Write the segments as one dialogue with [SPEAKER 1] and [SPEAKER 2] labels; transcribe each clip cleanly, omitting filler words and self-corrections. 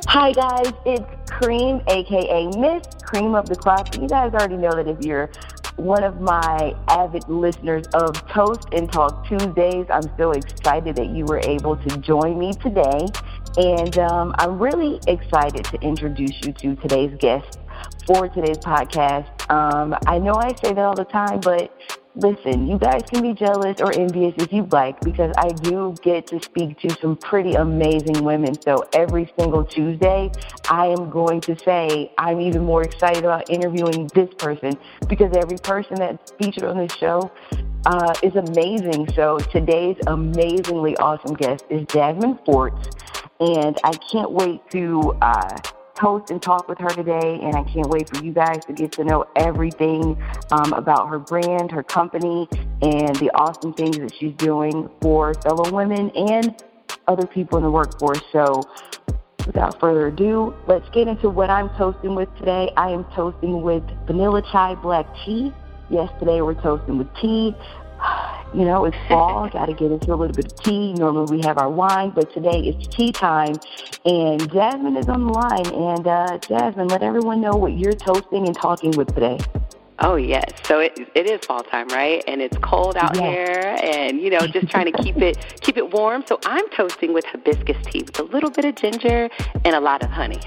[SPEAKER 1] Hi guys, it's Cream, aka Miss Cream of the Crop. You guys already know that if you're one of my avid listeners of Toast and Talk Tuesdays, I'm so excited that you were able to join me today. And I'm really excited to introduce you to today's guest for today's podcast. I know I say that all the time, but listen, you guys can be jealous or envious if you like, because I do get to speak to some pretty amazing women. So every single Tuesday, I am going to say I'm even more excited about interviewing this person, because every person that's featured on this show is amazing. So today's amazingly awesome guest is Jasmine Forts, and I can't wait to toast and talk with her today, and I can't wait for you guys to get to know everything about her brand, her company, and the awesome things that she's doing for fellow women and other people in the workforce. So without further ado, let's get into what I'm toasting with today. I am toasting with vanilla chai black tea. Yes, today we're toasting with tea. You know, it's fall, got to get into a little bit of tea. Normally we have our wine, but today it's tea time, and Jasmine is on the line. And Jasmine, let everyone know what you're toasting and talking with today.
[SPEAKER 2] Oh, yes. So it is fall time, right? And it's cold out here, and, you know, just trying to keep it warm. So I'm toasting with hibiscus tea with a little bit of ginger and a lot of honey.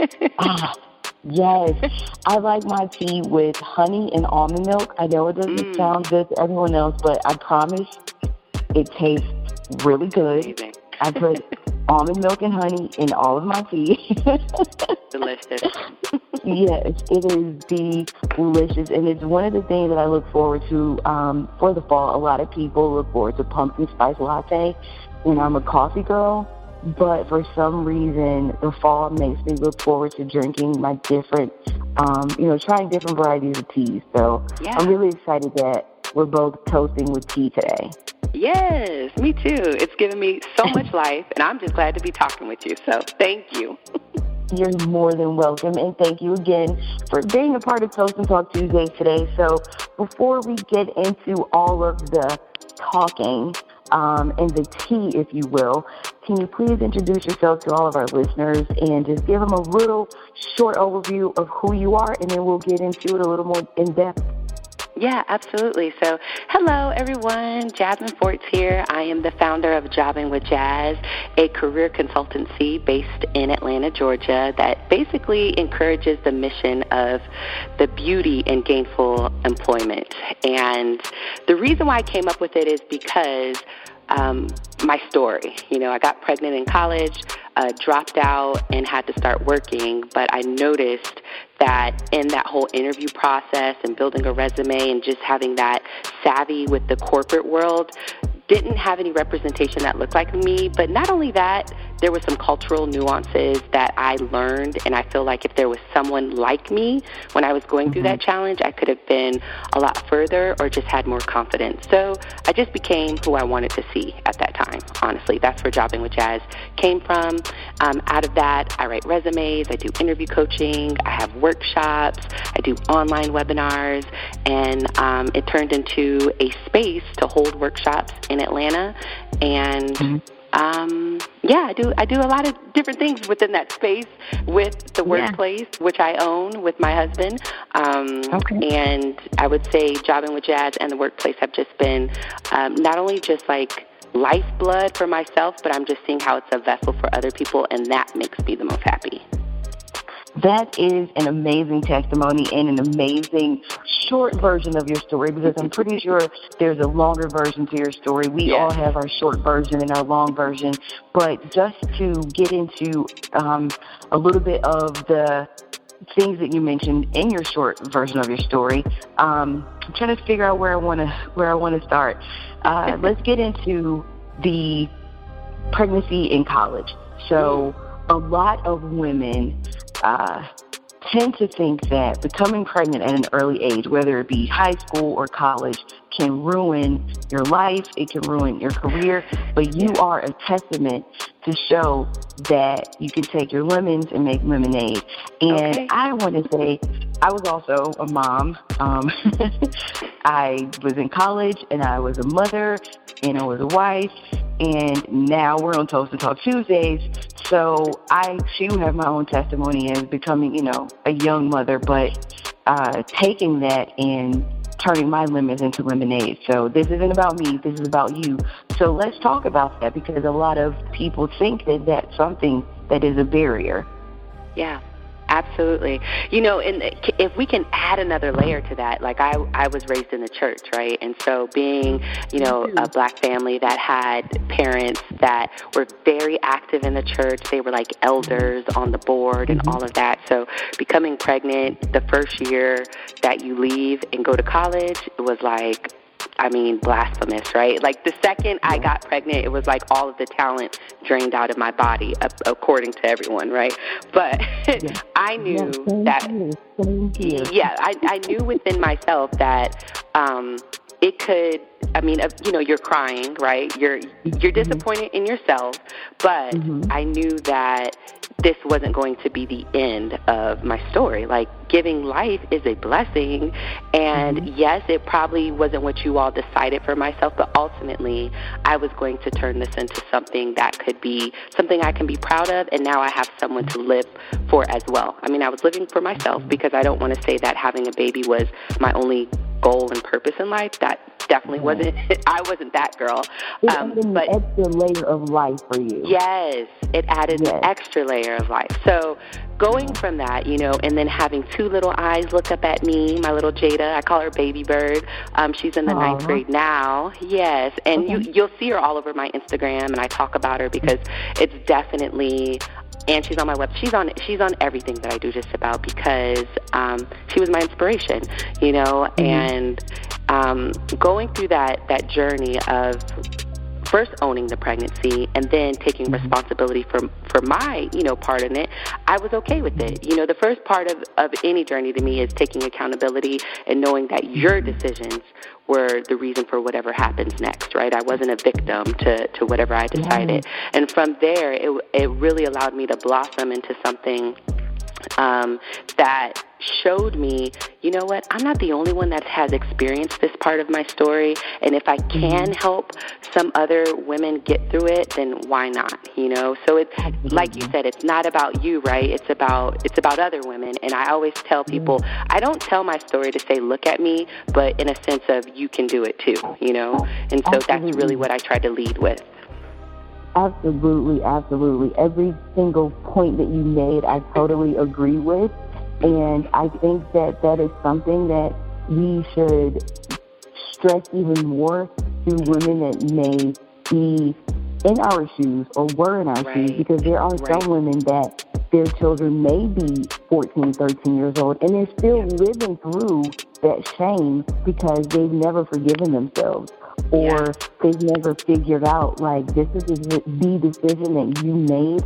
[SPEAKER 1] Yes, I like my tea with honey and almond milk. I know it doesn't sound good to everyone else, but I promise it tastes really good.
[SPEAKER 2] Amazing.
[SPEAKER 1] I put almond milk and honey in all of my tea.
[SPEAKER 2] Delicious.
[SPEAKER 1] Yes, it is delicious, and it's one of the things that I look forward to for the fall. A lot of people look forward to pumpkin spice latte, and I'm a coffee girl. But for some reason, the fall makes me look forward to drinking my different, trying different varieties of teas. So I'm really excited that we're both toasting with tea today.
[SPEAKER 2] Yes, me too. It's given me so much life, and I'm just glad to be talking with you. So thank you.
[SPEAKER 1] You're more than welcome, and thank you again for being a part of Toast and Talk Tuesdays today. So before we get into all of the talking and the tea, if you will, can you please introduce yourself to all of our listeners and just give them a little short overview of who you are, and then we'll get into it a little more in depth.
[SPEAKER 2] Yeah, absolutely. So, hello, everyone. Jasmine Forts here. I am the founder of Jobbing with Jazz, a career consultancy based in Atlanta, Georgia, that basically encourages the mission of the beauty in gainful employment. And the reason why I came up with it is because my story. You know, I got pregnant in college, dropped out, and had to start working, but I noticed that in that whole interview process and building a resume and just having that savvy with the corporate world, didn't have any representation that looked like me. But not only that, there were some cultural nuances that I learned, and I feel like if there was someone like me when I was going through that challenge, I could have been a lot further or just had more confidence. So I just became who I wanted to see at that time. Honestly, that's where Jobbing with Jazz came from. Out of that, I write resumes, I do interview coaching, I have workshops, I do online webinars, and it turned into a space to hold workshops in Atlanta. And I do a lot of different things within that space with the workplace, which I own with my husband. And I would say Jobbing with Jazz and the workplace have just been not only just like lifeblood for myself, but I'm just seeing how it's a vessel for other people, and that makes me the most happy.
[SPEAKER 1] That is an amazing testimony and an amazing short version of your story, because I'm pretty sure there's a longer version to your story. We all have our short version and our long version. But just to get into a little bit of the things that you mentioned in your short version of your story, I'm trying to figure out where I want to start. Let's get into the pregnancy in college. So a lot of women tend to think that becoming pregnant at an early age, whether it be high school or college, can ruin your life, it can ruin your career, but you are a testament to show that you can take your lemons and make lemonade. And I want to say, I was also a mom. I was in college, and I was a mother, and I was a wife, and now we're on Toast and Talk Tuesdays So I too have my own testimony as becoming, a young mother, but taking that and turning my lemons into lemonade. So this isn't about me, this is about you. So let's talk about that, because a lot of people think that that's something that is a barrier.
[SPEAKER 2] Yeah. Absolutely. And if we can add another layer to that, like I was raised in the church, right? And so being, a Black family that had parents that were very active in the church, they were like elders on the board and all of that. So becoming pregnant the first year that you leave and go to college, it was like, blasphemous, right? Like the second I got pregnant, it was like all of the talent drained out of my body, according to everyone, right? But I knew that, I knew within myself that it could, you're crying, right? You're disappointed in yourself, but I knew that this wasn't going to be the end of my story. Like, giving life is a blessing, and yes, it probably wasn't what you all decided for myself, but ultimately I was going to turn this into something that could be something I can be proud of, and now I have someone to live for as well. I was living for myself, because I don't want to say that having a baby was my only goal and purpose in life. That definitely wasn't. I wasn't that girl.
[SPEAKER 1] It added an extra layer of life for you.
[SPEAKER 2] Yes, it added an extra layer of life. So going from that, and then having two little eyes look up at me, my little Jada, I call her Baby Bird. She's in the 9th grade now. Yes, and you'll see her all over my Instagram, and I talk about her because it's definitely. And she's on my web. She's on everything that I do, just about, because she was my inspiration, and going through that journey of first owning the pregnancy and then taking responsibility for my, part in it, I was okay with it. The first part of any journey to me is taking accountability and knowing that your decisions were the reason for whatever happens next, right? I wasn't a victim to whatever I decided. And from there, it really allowed me to blossom into something that showed me, what, I'm not the only one that has experienced this part of my story, and if I can help some other women get through it, then why not, So it's, like you said, it's not about you, right? It's about other women, and I always tell people, I don't tell my story to say, look at me, but in a sense of, you can do it too, And so that's really what I try to lead with.
[SPEAKER 1] Absolutely, absolutely. Every single point that you made, I totally agree with. And I think that is something that we should stress even more to women that may be in our shoes or were in our shoes, because there are some women that their children may be 14, 13 years old, and they're still living through that shame because they've never forgiven themselves. Or they've never figured out, like, this is the decision that you made.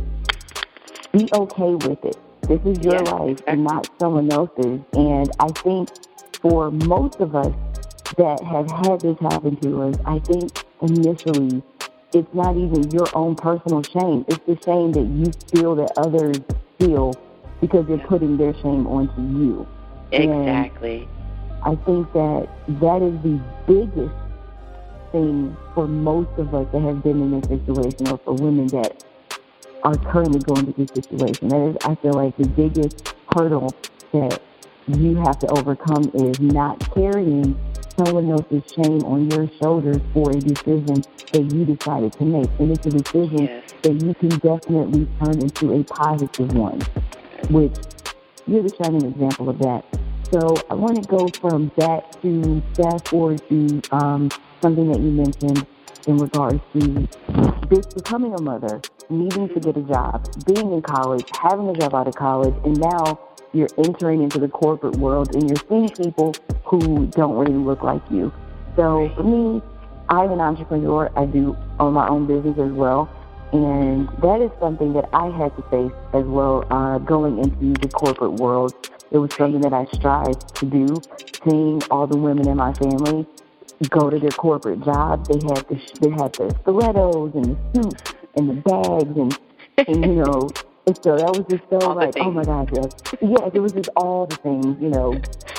[SPEAKER 1] Be okay with it. This is your life and not someone else's. And I think for most of us that have had this happen to us, I think initially it's not even your own personal shame. It's the shame that you feel that others feel because they're putting their shame onto you.
[SPEAKER 2] Exactly.
[SPEAKER 1] And I think that is the biggest thing for most of us that have been in this situation, or for women that are currently going through this situation. That is, I feel like, the biggest hurdle that you have to overcome is not carrying someone else's shame on your shoulders for a decision that you decided to make. And it's a decision that you can definitely turn into a positive one, which you're the shining example of that. So I want to go from that to fast forward to something that you mentioned in regards to becoming a mother, needing to get a job, being in college, having a job out of college, and now you're entering into the corporate world and you're seeing people who don't really look like you. So for me, I'm an entrepreneur. I do own my own business as well. And that is something that I had to face as well, going into the corporate world. It was something that I strived to do, seeing all the women in my family go to their corporate jobs. They had the stilettos and the suits and the bags and you know, and so that was just so all like, oh my gosh, yes. Yes, it was just all the things, you know,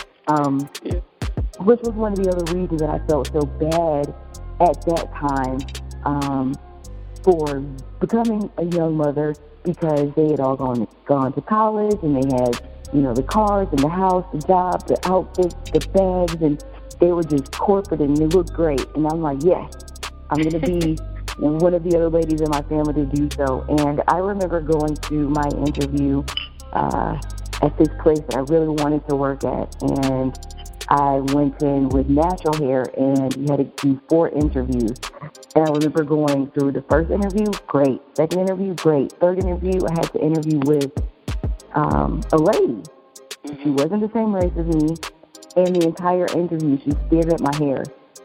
[SPEAKER 1] which was one of the other reasons that I felt so bad at that time, for becoming a young mother, because they had all gone to college, and they had, you know, the cars and the house, the job, the outfits, the bags, and they were just corporate and they looked great. And I'm like, yes, I'm going to be one of the other ladies in my family to do so. And I remember going to my interview at this place that I really wanted to work at, and I went in with natural hair, and you had to do 4 interviews. And I remember going through the first interview, great. Second interview, great. Third interview, I had to interview with a lady. She wasn't the same race as me. And the entire interview, she stared at my hair.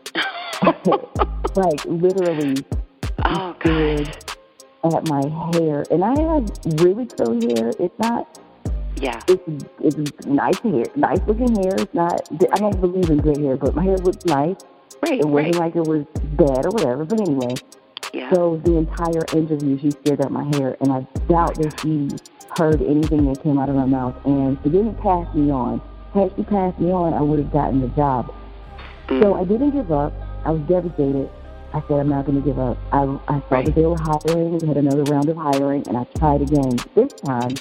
[SPEAKER 1] Like, literally, she stared at my hair. And I have really curly hair. It's not...
[SPEAKER 2] Yeah.
[SPEAKER 1] It's nice hair, nice looking hair. It's not, I don't believe in good hair, but my hair looks nice.
[SPEAKER 2] Right,
[SPEAKER 1] it wasn't like it was bad or whatever, but anyway.
[SPEAKER 2] Yeah.
[SPEAKER 1] So the entire interview, she stared at my hair, and I doubt that she heard anything that came out of my mouth, and she didn't pass me on. Had she passed me on, I would have gotten the job. So I didn't give up. I was devastated. I said, I'm not going to give up. I saw that they were hiring. We had another round of hiring, and I tried again. This time,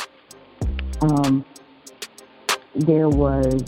[SPEAKER 1] there was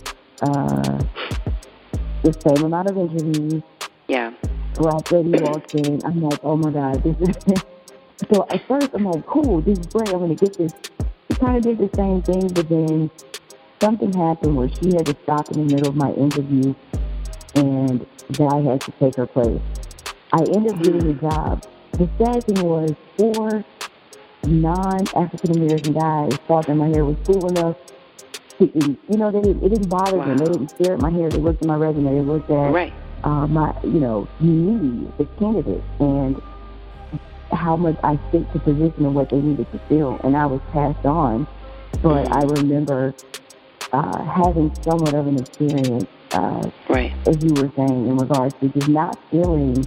[SPEAKER 1] the same amount of interviews.
[SPEAKER 2] Yeah.
[SPEAKER 1] Black lady walked in. I'm like, oh my God, this is... So at first, I'm like, cool, this is great. I'm going to get this. She kind of did the same thing, but then something happened where she had to stop in the middle of my interview, and that I had to take her place. I ended up getting the job. The sad thing was 4 non-African-American guys thought that my hair was cool enough to eat. You know, it didn't bother them. They didn't stare at my hair. They looked at my resume. They looked at my, you know, me, the candidate, and how much I fit the position and what they needed to fill. And I was passed on. But I remember having somewhat of an experience, as you were saying, in regards to just not feeling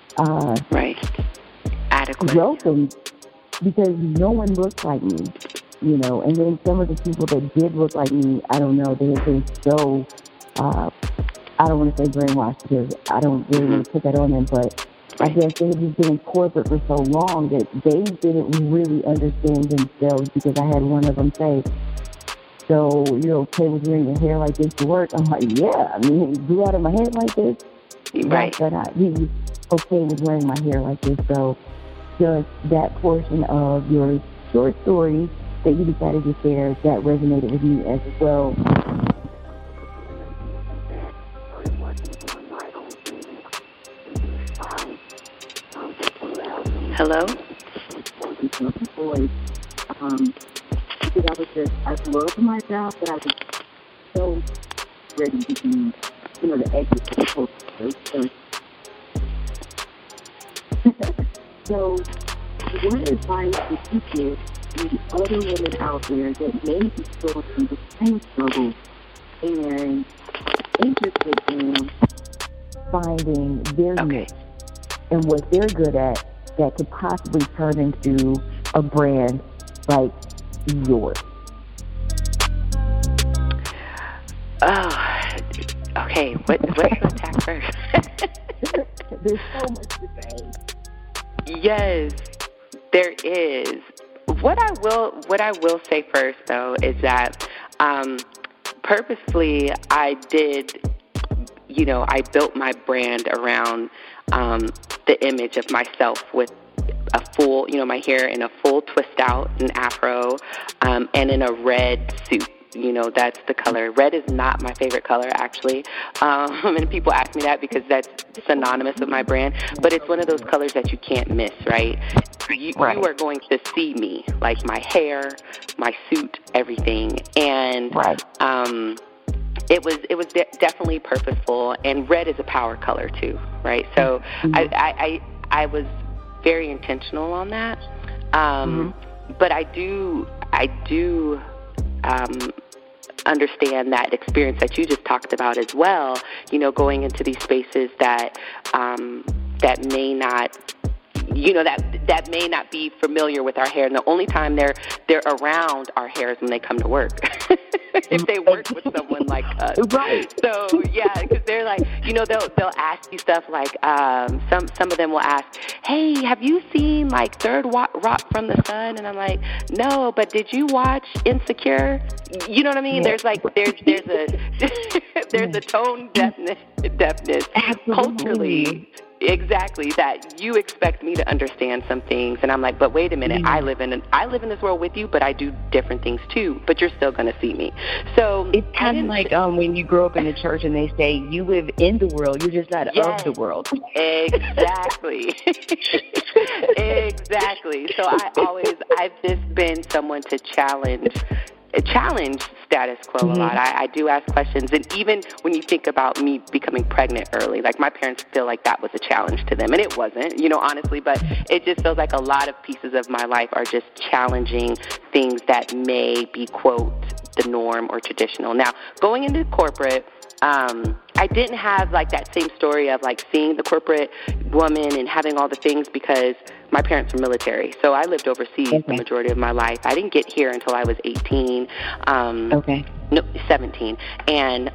[SPEAKER 2] adequate,
[SPEAKER 1] welcome, because no one looked like me, you know. And then some of the people that did look like me, I don't know, they had been so, I don't want to say brainwashed, because I don't really want to put that on them, but I guess they had just been in corporate for so long that they didn't really understand themselves, because I had one of them say, so you're okay with wearing your hair like this to work? I'm like, yeah. I mean, it grew out of my head like this.
[SPEAKER 2] Right.
[SPEAKER 1] But he was okay with wearing my hair like this. So just that portion of your short story that you decided to share, that resonated with me as well.
[SPEAKER 2] Hello?
[SPEAKER 1] I loved my job, but I was so ready to be, you know, the exit to the post. So, what advice would you give the other women out there that may be going through the same struggle and interested in finding their niche and what they're good at that could possibly turn into a brand like yours?
[SPEAKER 2] Oh, okay. What to attack first?
[SPEAKER 1] There's so much to say.
[SPEAKER 2] Yes, there is. What I will say first, though, is that purposefully I built my brand around the image of myself with a full, my hair in a full twist out, an afro, and in a red suit. That's the color. Red is not my favorite color, actually. And people ask me that because that's synonymous with my brand. But it's one of those colors that you can't miss, right? You are going to see me, like my hair, my suit, everything. And it was definitely purposeful. And red is a power color too, right? So I was very intentional on that. But I do understand that experience that you just talked about as well, going into these spaces that may not, that may not be familiar with our hair, and the only time they're around our hair is when they come to work. If they work with someone like us.
[SPEAKER 1] Right.
[SPEAKER 2] So, yeah, because they're like, they'll ask you stuff like, some of them will ask, hey, have you seen, like, Third Rock from the Sun? And I'm like, no, but did you watch Insecure? You know what I mean?
[SPEAKER 1] Yeah.
[SPEAKER 2] There's a tone deafness culturally. Exactly, that you expect me to understand some things, and I'm like, but wait a minute, I live in this world with you, but I do different things too, but you're still going to see me. So
[SPEAKER 1] it's kind of like when you grow up in a church and they say you live in the world, you're just not of the world.
[SPEAKER 2] Exactly. Exactly. So I've just been someone to challenge status quo a lot. I do ask questions, and even when you think about me becoming pregnant early, like my parents feel like that was a challenge to them, and it wasn't, honestly, but it just feels like a lot of pieces of my life are just challenging things that may be, quote, the norm or traditional. Now, going into corporate, I didn't have like that same story of like seeing the corporate woman and having all the things because my parents were military. So I lived overseas the majority of my life. I didn't get here until I was 18. 17. And,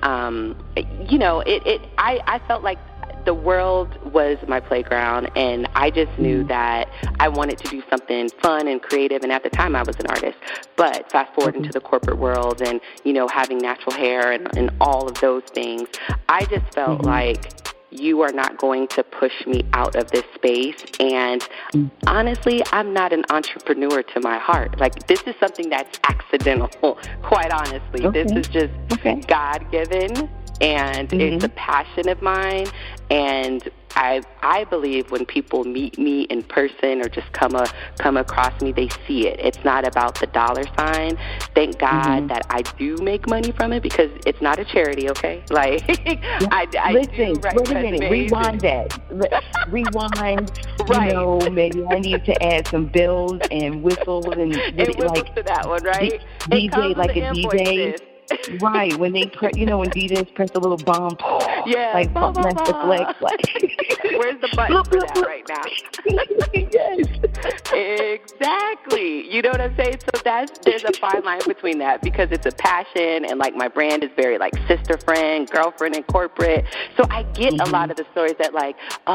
[SPEAKER 2] I felt like the world was my playground, and I just knew that I wanted to do something fun and creative, and at the time I was an artist. But fast forward into the corporate world and, having natural hair and all of those things, I just felt like you are not going to push me out of this space. And honestly, I'm not an entrepreneur to my heart. Like, this is something that's accidental, quite honestly. This is just God-given. And it's a passion of mine, and I believe when people meet me in person or just come across me, they see it. It's not about the dollar sign. Thank God that I do make money from it, because it's not a charity, okay? Like, I
[SPEAKER 1] listen,
[SPEAKER 2] do write
[SPEAKER 1] wait a minute,
[SPEAKER 2] resumes.
[SPEAKER 1] rewind that. Rewind,
[SPEAKER 2] Right.
[SPEAKER 1] Maybe I need to add some bells and whistles and
[SPEAKER 2] whistles to that one, right?
[SPEAKER 1] DJ, like a DJ. Right, when they when DJs press a little bomb, like bump the flex, like
[SPEAKER 2] where's the button for that right now?
[SPEAKER 1] Yes,
[SPEAKER 2] exactly. You know what I'm saying? So there's a fine line between that, because it's a passion, and like my brand is very like sister friend, girlfriend, and corporate. So I get a lot of the stories that like,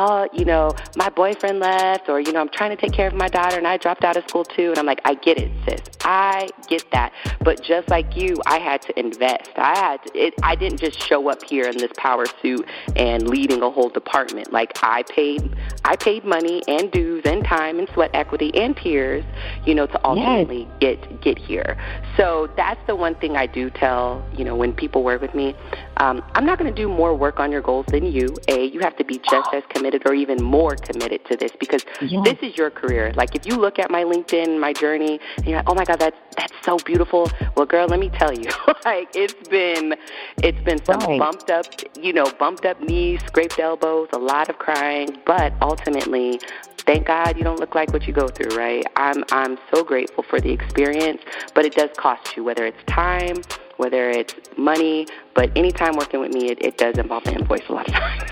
[SPEAKER 2] my boyfriend left, or I'm trying to take care of my daughter, and I dropped out of school too. And I'm like, I get it, sis. I get that. But just like you, I had to invest. I didn't just show up here in this power suit and leading a whole department. Like, I paid money and dues and time and sweat equity and tears, to ultimately get here. So that's the one thing I do tell, when people work with me. I'm not going to do more work on your goals than you. You have to be just as committed or even more committed to this, because this is your career. Like, if you look at my LinkedIn, my journey, and you're like, oh my God, that's so beautiful. Well, girl, let me tell you, like, it's been some bumped up knees, scraped elbows, a lot of crying, but ultimately, thank God you don't look like what you go through, right? I'm so grateful for the experience, but it does cost you, whether it's time, whether it's money, but anytime working with me, it does involve an invoice a lot of times.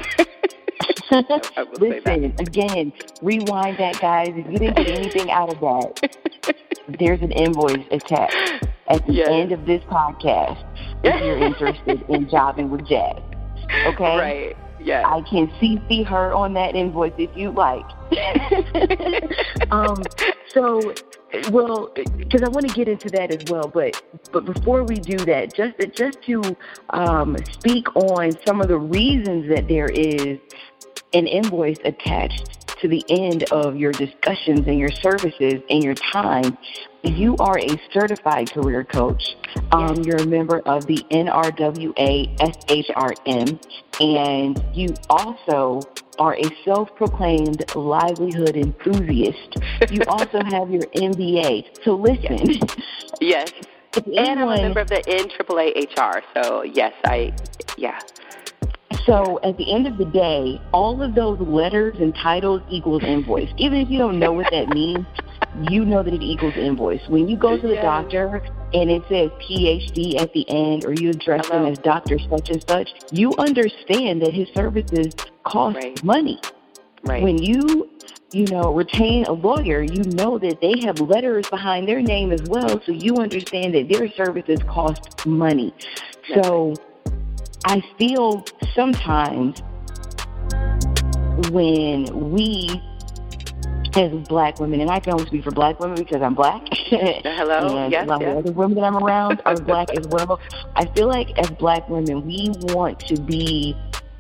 [SPEAKER 1] Listen, again, rewind that, guys. If you didn't get anything out of that, there's an invoice attached at the end of this podcast if you're interested in jobbing with Jazz. Okay?
[SPEAKER 2] Right. Yeah.
[SPEAKER 1] I can CC her on that invoice if you like. Because I want to get into that as well, but before we do that, just to speak on some of the reasons that there is an invoice attached to the end of your discussions and your services and your time. You are a certified career coach. You're a member of the NRWA SHRM, and you also are a self-proclaimed livelihood enthusiast. You also have your MBA. So listen.
[SPEAKER 2] Yes. And I'm a member of the NAAA HR. So yes,
[SPEAKER 1] So at the end of the day, all of those letters and titles equals invoice. Even if you don't know what that means, you know that it equals invoice. When you go to the doctor and it says PhD at the end, or you address him as Dr. such and such, you understand that his services cost money.
[SPEAKER 2] Right.
[SPEAKER 1] When you retain a lawyer, you know that they have letters behind their name as well, so you understand that their services cost money. So I feel sometimes when we, as black women, and I can only speak for black women because I'm black,
[SPEAKER 2] hello,
[SPEAKER 1] and
[SPEAKER 2] yes,
[SPEAKER 1] a lot of other women that I'm around are black as well. I feel like as black women, we want to be,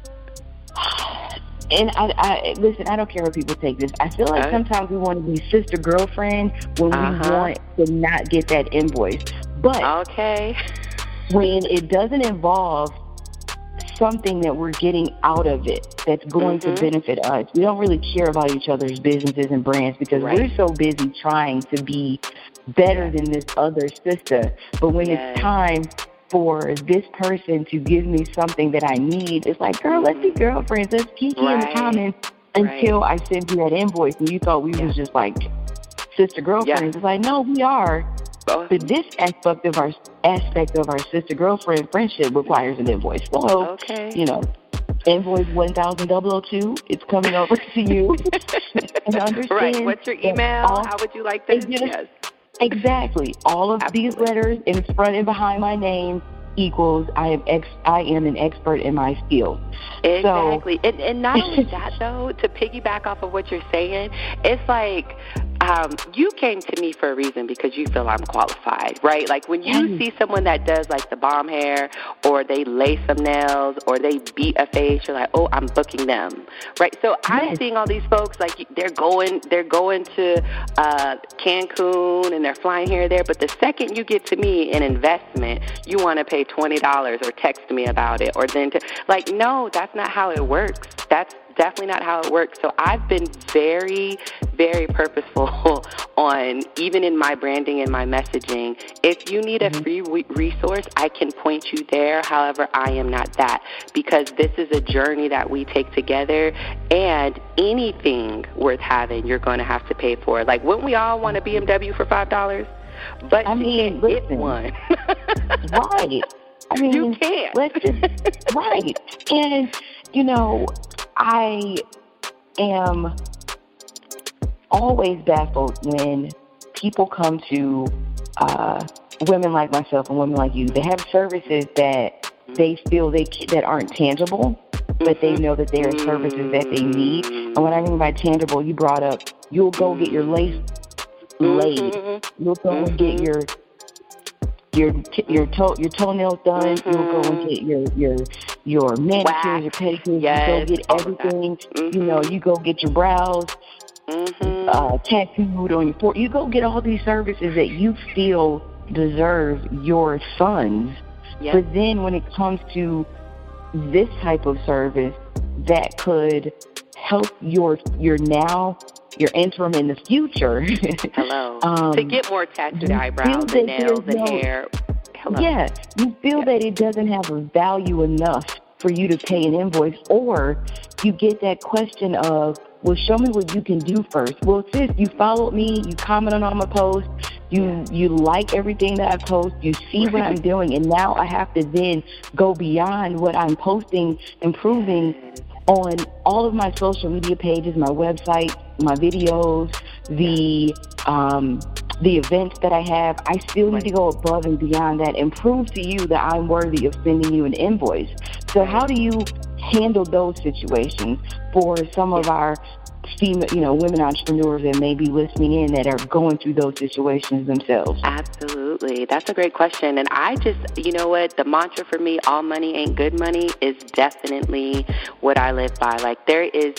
[SPEAKER 1] and I listen, I don't care what people take this. I feel like sometimes we want to be sister girlfriend when we want to not get that invoice. But when it doesn't involve something that we're getting out of it that's going to benefit us, we don't really care about each other's businesses and brands because we're so busy trying to be better than this other sister. But when it's time for this person to give me something that I need, it's like, girl, let's be girlfriends, let's kiki in the comments until I send you that invoice and you thought we was just like sister girlfriends. It's like, no, we are. But this aspect of our sister girlfriend friendship requires an invoice. So, invoice 1002, it's coming over to you. And understand.
[SPEAKER 2] Right. What's your email? How would you like this? Yes.
[SPEAKER 1] Exactly. All of these letters in front and behind my name equals I am an expert in my field.
[SPEAKER 2] Exactly. So, and not only that, though, to piggyback off of what you're saying, it's like you came to me for a reason because you feel I'm qualified, right? Like when you see someone that does like the bomb hair or they lace some nails or they beat a face, you're like, oh, I'm booking them, right? So I'm seeing all these folks like they're going to Cancun and they're flying here or there, but the second you get to me an investment, you want to pay $20 or text me about it or then no, that's not how it works. That's definitely not how it works. So I've been very, very purposeful on, even in my branding and my messaging, if you need a free resource, I can point you there. However, I am not that because this is a journey that we take together, and anything worth having, you're going to have to pay for. Like, wouldn't we all want a BMW for $5? But you can't get one.
[SPEAKER 1] Right. I mean,
[SPEAKER 2] you can't.
[SPEAKER 1] Let's just, right. And, I am always baffled when people come to women like myself and women like you. They have services that they feel that aren't tangible, but they know that they are services that they need. And what I mean by tangible, you brought up, you'll go get your lace laid. You'll go and get your toenails done. You'll go and get your manicures, your pedicures. You go get everything. You go get your brows tattooed on your forehead. You go get all these services that you feel deserve your funds. But then when it comes to this type of service that could help your interim in the future.
[SPEAKER 2] To get more tattooed eyebrows and nails and hair.
[SPEAKER 1] Yeah, you feel that it doesn't have a value enough for you to pay an invoice, or you get that question of, well, show me what you can do first. Well, sis, you followed me, you commented on my post, you like everything that I post, you see what I'm doing, and now I have to then go beyond what I'm posting, improving on all of my social media pages, my website, my videos, the events that I have. I still need to go above and beyond that and prove to you that I'm worthy of sending you an invoice. So how do you handle those situations for some of our female, women entrepreneurs that may be listening in that are going through those situations themselves?
[SPEAKER 2] Absolutely. That's a great question. And I just, the mantra for me, all money ain't good money, is definitely what I live by. Like, there is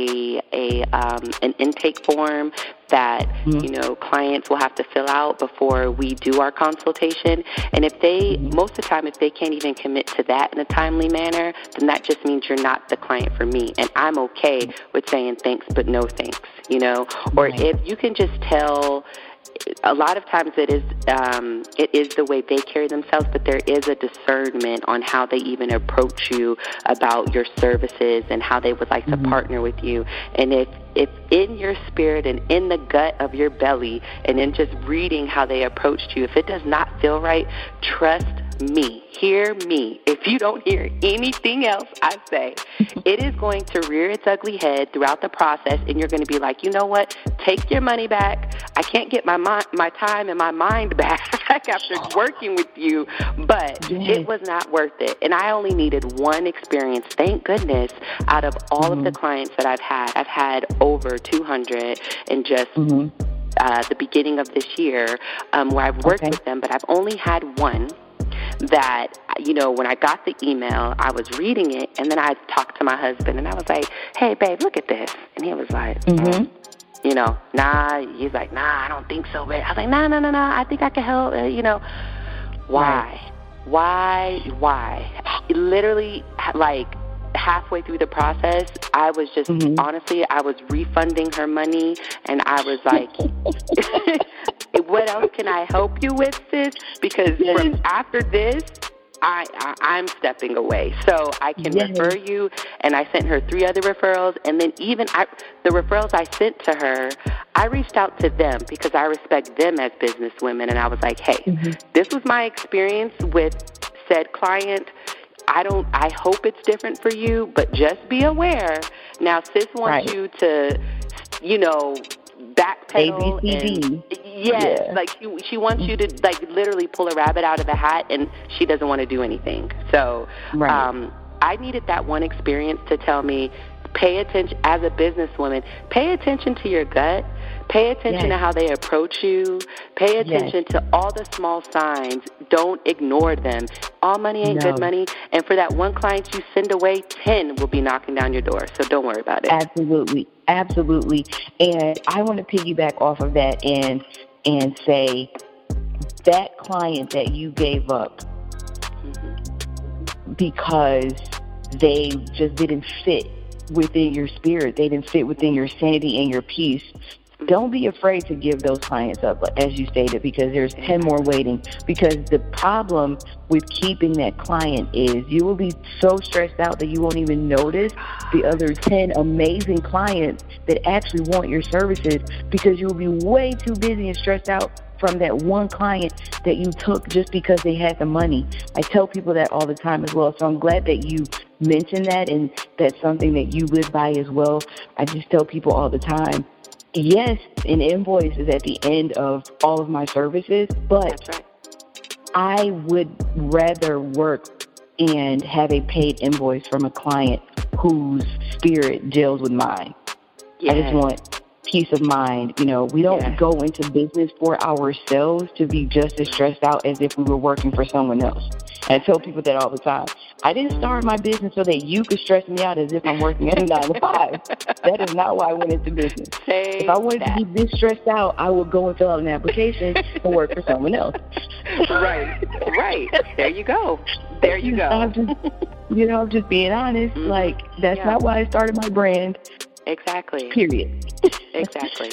[SPEAKER 2] an intake form that, clients will have to fill out before we do our consultation. And if they, most of the time, if they can't even commit to that in a timely manner, then that just means you're not the client for me. And I'm okay with saying thanks, but no thanks, or if you can just tell. A lot of times it is the way they carry themselves, but there is a discernment on how they even approach you about your services and how they would like to partner with you. And if in your spirit and in the gut of your belly and in just reading how they approached you, if it does not feel right, trust me. Hear me. If you don't hear anything else I say, it is going to rear its ugly head throughout the process, and you're going to be like, you know what? Take your money back. I can't get my time and my mind back after working with you, but it was not worth it. And I only needed one experience, thank goodness, out of all of the clients that I've had. I've had over 200 in just the beginning of this year where I've worked with them, but I've only had one that, you know, when I got the email, I was reading it, and then I talked to my husband, and I was like, hey, babe, look at this. And he was like, you know, nah. He's like, nah, I don't think so, babe. I was like, no, I think I can help, you know. Why? Literally, like, halfway through the process, I was just, honestly, I was refunding her money, and I was like, what else can I help you with, sis? Because from after this, I'm stepping away. So I can refer you, and I sent her 3 other referrals, and then even the referrals I sent to her, I reached out to them because I respect them as business women, and I was like, hey, this was my experience with said client. I hope it's different for you, but just be aware. Now, sis wants you to, you know, backpedal. ABCD. Like she wants you to, like, literally pull a rabbit out of a hat, and she doesn't want to do anything. So I needed that one experience to tell me, pay attention, as a businesswoman, pay attention to your gut. Pay attention to how they approach you. Pay attention to all the small signs. Don't ignore them. All money ain't good money. And for that one client you send away, 10 will be knocking down your door. So don't worry about it.
[SPEAKER 1] Absolutely. And I want to piggyback off of that and say that client that you gave up because they just didn't fit within your spirit, they didn't fit within your sanity and your peace. Don't be afraid to give those clients up, as you stated, because there's 10 more waiting. Because the problem with keeping that client is you will be so stressed out that you won't even notice the other 10 amazing clients that actually want your services, because you'll be way too busy and stressed out from that one client that you took just because they had the money. I tell people that all the time as well. So I'm glad that you mentioned that, and that's something that you live by as well. I just tell people all the time, yes, an invoice is at the end of all of my services, but I would rather work and have a paid invoice from a client whose spirit gels with mine. I just want peace of mind. You know, we don't go into business for ourselves to be just as stressed out as if we were working for someone else. And I tell people that all the time. I didn't start my business so that you could stress me out as if I'm working at a 9 to 5. That is not why I went into business. If I wanted to be this stressed out, I would go and fill out an application and work for someone else.
[SPEAKER 2] Right. There you go.
[SPEAKER 1] I'm just being honest. Like, that's not why I started my brand.
[SPEAKER 2] Exactly.
[SPEAKER 1] Period.
[SPEAKER 2] Exactly.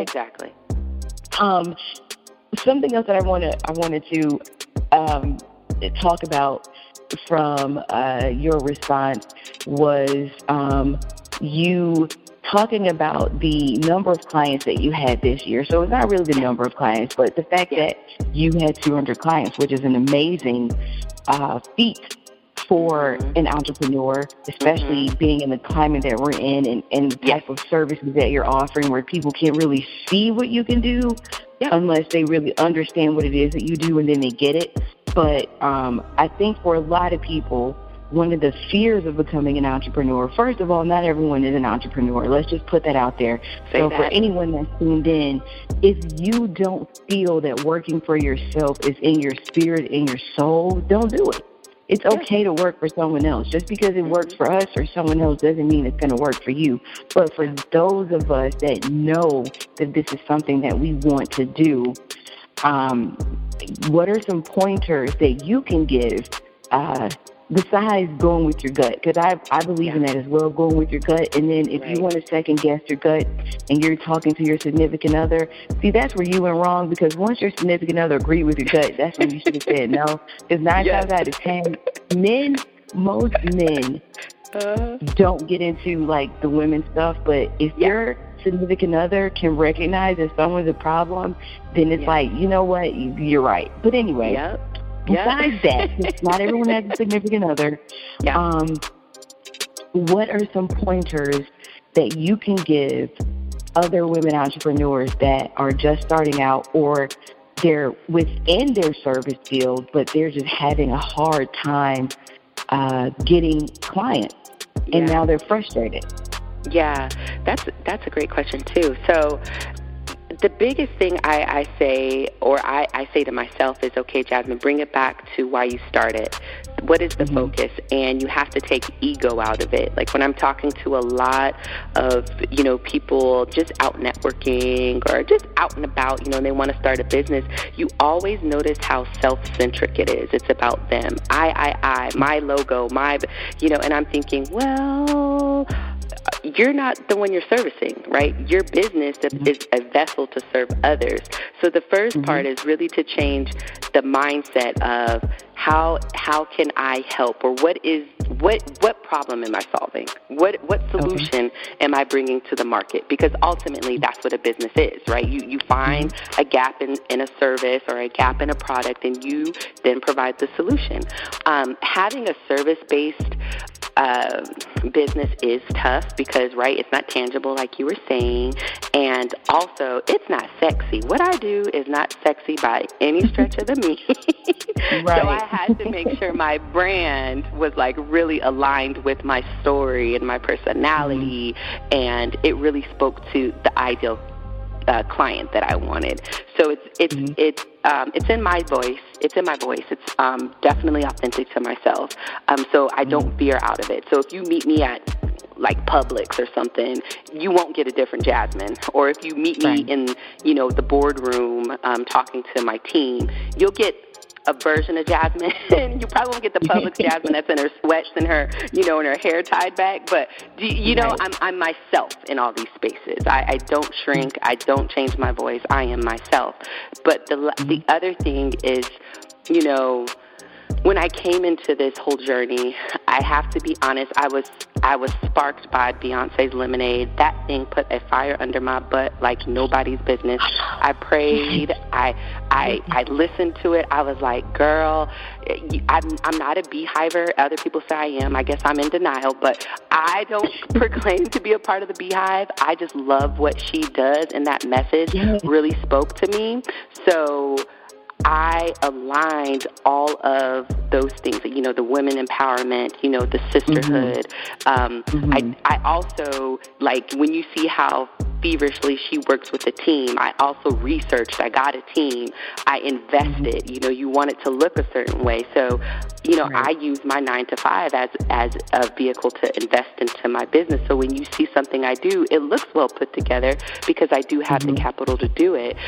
[SPEAKER 1] Something else that I wanted to talk about from your response was you talking about the number of clients that you had this year. So it's not really the number of clients, but the fact that you had 200 clients, which is an amazing feat for an entrepreneur, especially being in the climate that we're in and the type of services that you're offering, where people can't really see what you can do unless they really understand what it is that you do, and then they get it. But I think for a lot of people, one of the fears of becoming an entrepreneur, first of all, not everyone is an entrepreneur. Let's just put that out there. So for anyone that's tuned in, if you don't feel that working for yourself is in your spirit, in your soul, don't do it. It's okay to work for someone else. Just because it works for us or someone else doesn't mean it's going to work for you. But for those of us that know that this is something that we want to do, what are some pointers that you can give besides going with your gut? Because I believe in that as well, going with your gut. And then if you want to second guess your gut and you're talking to your significant other, see, that's where you went wrong, because once your significant other agreed with your gut, that's when you should have said no. Because 9 times out of 10, most men don't get into, like, the women stuff. But if your significant other can recognize that someone's a problem, then it's like, you know what, you're right. But anyway, besides that, not everyone has a significant other.
[SPEAKER 2] Yeah.
[SPEAKER 1] What are some pointers that you can give other women entrepreneurs that are just starting out, or they're within their service field, but they're just having a hard time getting clients, and now they're frustrated?
[SPEAKER 2] Yeah, that's a great question too. So the biggest thing I say, or I say to myself, is, okay, Jasmine, bring it back to why you started. What is the focus? And you have to take ego out of it. Like when I'm talking to a lot of, people just out networking or just out and about, and they want to start a business, you always notice how self-centric it is. It's about them. I, my logo, and I'm thinking, well, you're not the one you're servicing, right? Your business is a vessel to serve others. So the first part is really to change the mindset of how can I help, or what problem am I solving? What solution am I bringing to the market? Because ultimately that's what a business is, right? You find a gap in a service or a gap in a product, and you then provide the solution. Having a service-based business is tough because, right, it's not tangible like you were saying, and also it's not sexy. What I do is not sexy by any stretch of the means.
[SPEAKER 1] Right.
[SPEAKER 2] So I had to make sure my brand was like really aligned with my story and my personality, and it really spoke to the ideal client that I wanted. So it's in my voice. It's in my voice. It's definitely authentic to myself. So I don't veer out of it. So if you meet me at like Publix or something, you won't get a different Jasmine. Or if you meet me in the boardroom talking to my team, you'll get a version of Jasmine. You probably won't get the Publix Jasmine that's in her sweats and her, and her hair tied back. But I'm myself in all these spaces. I don't shrink. I don't change my voice. I am myself. But the other thing is, when I came into this whole journey, I have to be honest, I was sparked by Beyonce's Lemonade. That thing put a fire under my butt like nobody's business. I prayed. I listened to it. I was like, girl, I'm not a beehiver. Other people say I am. I guess I'm in denial, but I don't proclaim to be a part of the beehive. I just love what she does, and that message really spoke to me. So I aligned all of those things, the women empowerment, the sisterhood. I also, like, when you see how feverishly she works with the team, I also researched. I got a team. I invested. You want it to look a certain way. So, I use my 9 to 5 as a vehicle to invest into my business. So when you see something I do, it looks well put together because I do have the capital to do it.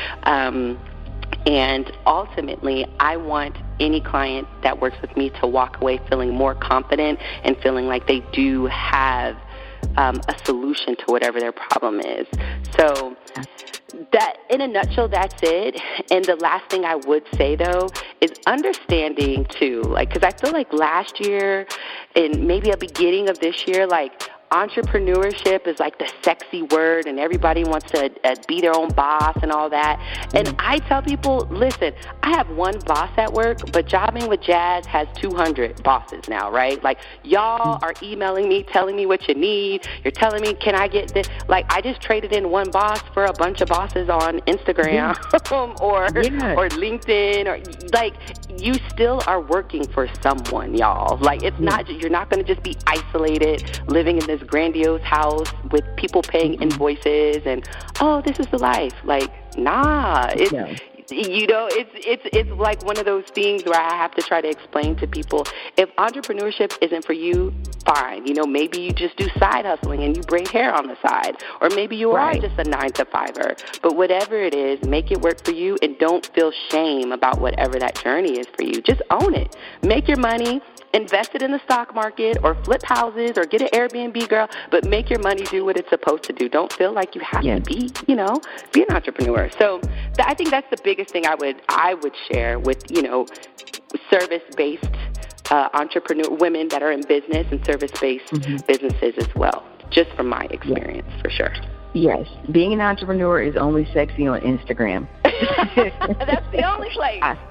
[SPEAKER 2] And ultimately, I want any client that works with me to walk away feeling more confident and feeling like they do have a solution to whatever their problem is. So that, in a nutshell, that's it. And the last thing I would say, though, is understanding, too, because I feel like last year and maybe a beginning of this year, entrepreneurship is like the sexy word, and everybody wants to be their own boss and all that. And I tell people, listen, I have one boss at work, but Jobbing with Jazz has 200 bosses now, right? Like, y'all are emailing me, telling me what you need. You're telling me, can I get this? Like, I just traded in one boss for a bunch of bosses on Instagram or LinkedIn, or like, you still are working for someone, y'all. Like, it's not, you're not going to just be isolated, living in this grandiose house with people paying invoices and, oh, this is the life. Like, nah, it's like one of those things where I have to try to explain to people, if entrepreneurship isn't for you, fine. Maybe you just do side hustling and you braid hair on the side, or maybe you are just a 9 to 5er. But whatever it is, make it work for you, and don't feel shame about whatever that journey is for you. Just own it. Make your money. Invest it in the stock market, or flip houses, or get an Airbnb, girl, but make your money do what it's supposed to do. Don't feel like you have to be, be an entrepreneur. So I think that's the biggest thing I would share with, service-based entrepreneur women that are in business, and service-based businesses as well, just from my experience, for sure.
[SPEAKER 1] Yes, being an entrepreneur is only sexy on Instagram.
[SPEAKER 2] That's the only place.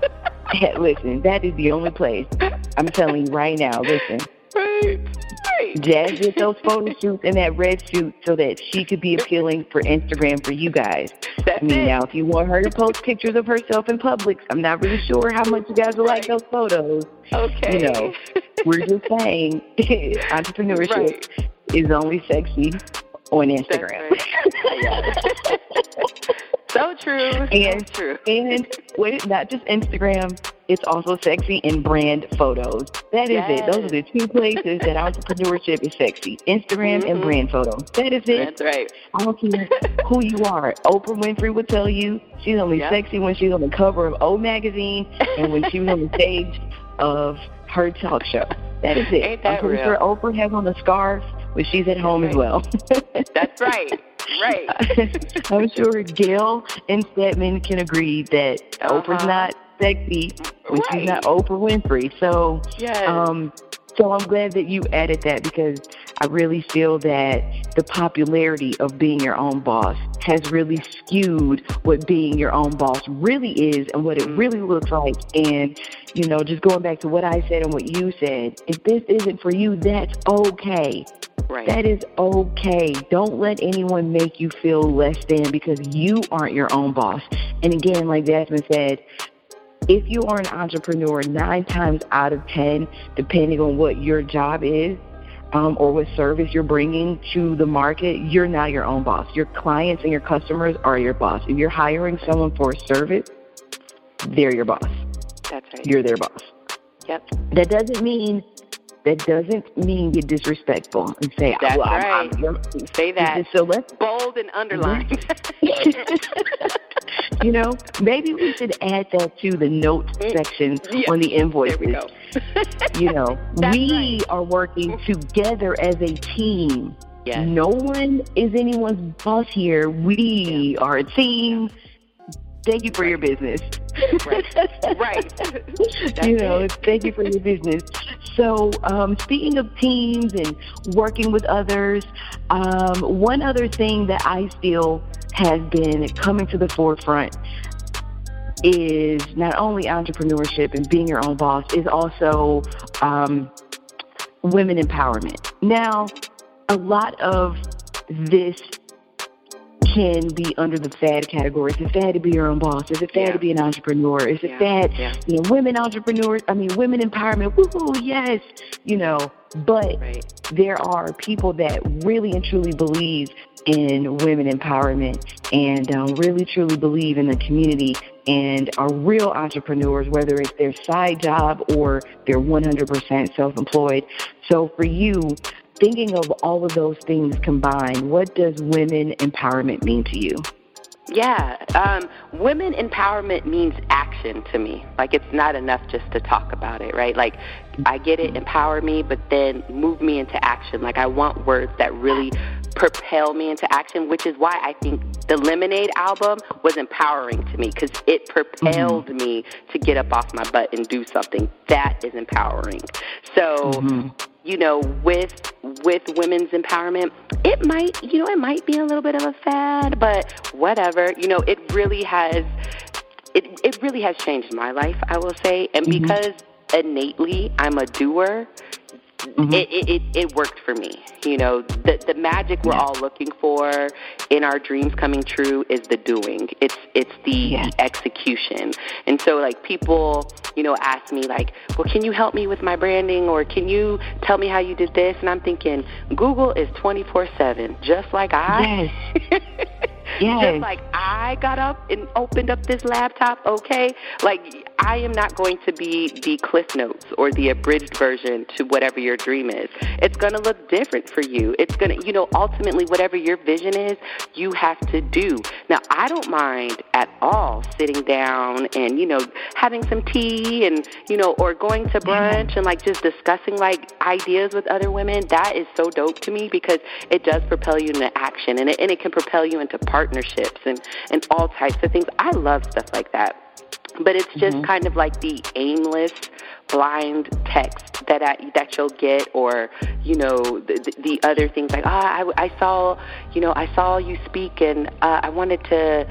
[SPEAKER 1] Listen, that is the only place. I'm telling you right now, listen.
[SPEAKER 2] Right.
[SPEAKER 1] Jazz did those photo shoots in that red suit so that she could be appealing for Instagram for you guys.
[SPEAKER 2] That's it.
[SPEAKER 1] Now, if you want her to post pictures of herself in public, I'm not really sure how much you guys will like those photos.
[SPEAKER 2] Okay.
[SPEAKER 1] We're just saying entrepreneurship is only sexy on Instagram.
[SPEAKER 2] Right. So true.
[SPEAKER 1] And,
[SPEAKER 2] so true.
[SPEAKER 1] And not just Instagram, it's also sexy in brand photos. That is it. Those are the two places that entrepreneurship is sexy. Instagram and brand photos. That is it.
[SPEAKER 2] That's right.
[SPEAKER 1] I don't care who you are. Oprah Winfrey would tell you she's only sexy when she's on the cover of O Magazine and when she was on the stage of her talk show. That is it.
[SPEAKER 2] Ain't that
[SPEAKER 1] I'm pretty
[SPEAKER 2] real?
[SPEAKER 1] sure Oprah has on the scarf when she's at home as well.
[SPEAKER 2] That's right. Right.
[SPEAKER 1] I'm sure Gail and Stedman can agree that Oprah's not sexy when she's not Oprah Winfrey. So, so I'm glad that you added that because I really feel that the popularity of being your own boss has really skewed what being your own boss really is and what it really looks like. And, just going back to what I said and what you said, if this isn't for you, that's okay.
[SPEAKER 2] Right.
[SPEAKER 1] That is okay. Don't let anyone make you feel less than because you aren't your own boss. And again, like Jasmine said, if you are an entrepreneur, 9 times out of 10, depending on what your job is or what service you're bringing to the market, you're not your own boss. Your clients and your customers are your boss. If you're hiring someone for a service, they're your boss.
[SPEAKER 2] That's right.
[SPEAKER 1] You're their boss.
[SPEAKER 2] Yep.
[SPEAKER 1] That doesn't mean get disrespectful and say,
[SPEAKER 2] that's
[SPEAKER 1] well,
[SPEAKER 2] right. Say that.
[SPEAKER 1] So let's
[SPEAKER 2] bold and underline.
[SPEAKER 1] Maybe we should add that to the notes section on the invoices.
[SPEAKER 2] There we go.
[SPEAKER 1] We are working together as a team.
[SPEAKER 2] Yes.
[SPEAKER 1] No one is anyone's boss here. We are a team. Thank you for your business.
[SPEAKER 2] Right.
[SPEAKER 1] Thank you for your business. So, speaking of teams and working with others, one other thing that I feel has been coming to the forefront is not only entrepreneurship and being your own boss, is also women empowerment. Now, a lot of this can be under the fad category. It's a fad to be your own boss. It's a fad to be an entrepreneur. It's a fad, women entrepreneurs, women empowerment. Woohoo, yes, but there are people that really and truly believe in women empowerment and really truly believe in the community and are real entrepreneurs, whether it's their side job or they're 100% self-employed. So for you, thinking of all of those things combined, what does women empowerment mean to you?
[SPEAKER 2] Yeah, women empowerment means action to me. Like, it's not enough just to talk about it, right? Like, I get it, empower me, but then move me into action. Like, I want words that really propel me into action, which is why I think the Lemonade album was empowering to me, because it propelled me to get up off my butt and do something. That is empowering. So, with women's empowerment, it might be a little bit of a fad, but whatever. It really has changed my life, I will say. And because innately I'm a doer, it worked for me. The magic we're all looking for in our dreams coming true is the doing. It's the execution. And so, like, people, ask me, like, well, can you help me with my branding, or can you tell me how you did this? And I'm thinking, Google is 24/7, just like I.
[SPEAKER 1] Yes.
[SPEAKER 2] Just like I got up and opened up this laptop, okay? Like, I am not going to be the Cliff Notes or the abridged version to whatever your dream is. It's going to look different for you. It's going to, ultimately, whatever your vision is, you have to do. Now, I don't mind at all sitting down and, having some tea and, or going to brunch and, like, just discussing, like, ideas with other women. That is so dope to me because it does propel you into action, and it can propel you into partnerships and all types of things. I love stuff like that. But it's just kind of like the aimless, blind text that you'll get, or the other things like, I saw you speak, and I wanted to